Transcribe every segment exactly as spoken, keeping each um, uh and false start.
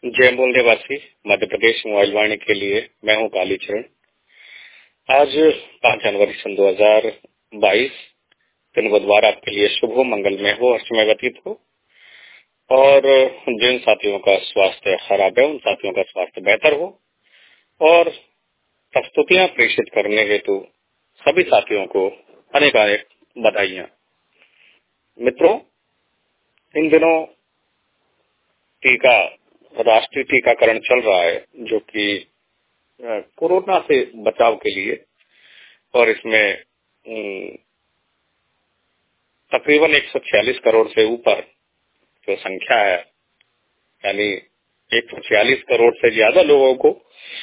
जय मूल निवासी मध्य प्रदेश मोबाइल वाणी के लिए मैं हूं कालीचरण। आज पाँच जनवरी सन दो हजार बाईस दिन बुधवार आपके लिए शुभ हो, मंगलमय हो, हर्षमय व्यतीत हो। और जिन साथियों का स्वास्थ्य खराब है उन साथियों का स्वास्थ्य बेहतर हो। और प्रस्तुतियां प्रेषित करने हेतु सभी साथियों को अनेक अनेक बधाइयां। मित्रों, इन दिनों टीका राष्ट्रीय टीकाकरण चल रहा है जो कि कोरोना से बचाव के लिए, और इसमें तकरीबन एक सौ छियालीस करोड़ से ऊपर जो संख्या है, यानी एक सौ छियालीस करोड़ से ज्यादा लोगों को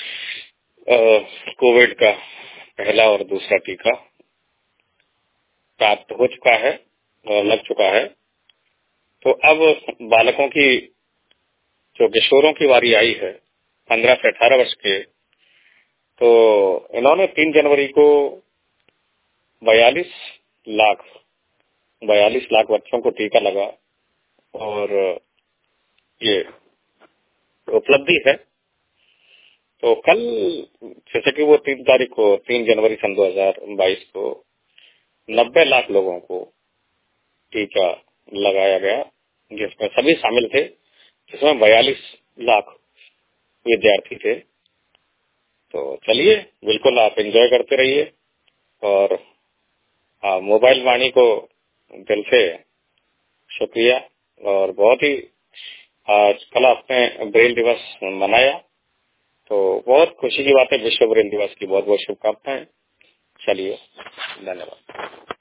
कोविड का पहला और दूसरा टीका प्राप्त हो चुका है और लग चुका है। तो अब बालकों की, जो किशोरों की बारी आई है पंद्रह से अठारह वर्ष के, तो इन्होंने तीन जनवरी को बयालीस लाख बयालीस लाख बच्चों को टीका लगा और ये उपलब्धि है। तो कल जैसे कि वो तीन तारीख को तीन जनवरी सन दो हजार बाईस को नब्बे लाख लोगों को टीका लगाया गया, जिसमें सभी शामिल थे, जिसमें बयालीस लाख विद्यार्थी थे। तो चलिए, बिल्कुल आप एंजॉय करते रहिए और हाँ, मोबाइल वाणी को दिल से शुक्रिया। और बहुत ही आज कल आपने ब्रेल दिवस मनाया, तो बहुत खुशी की बात है। विश्व ब्रेल दिवस की बहुत बहुत शुभकामनाएं। चलिए, धन्यवाद।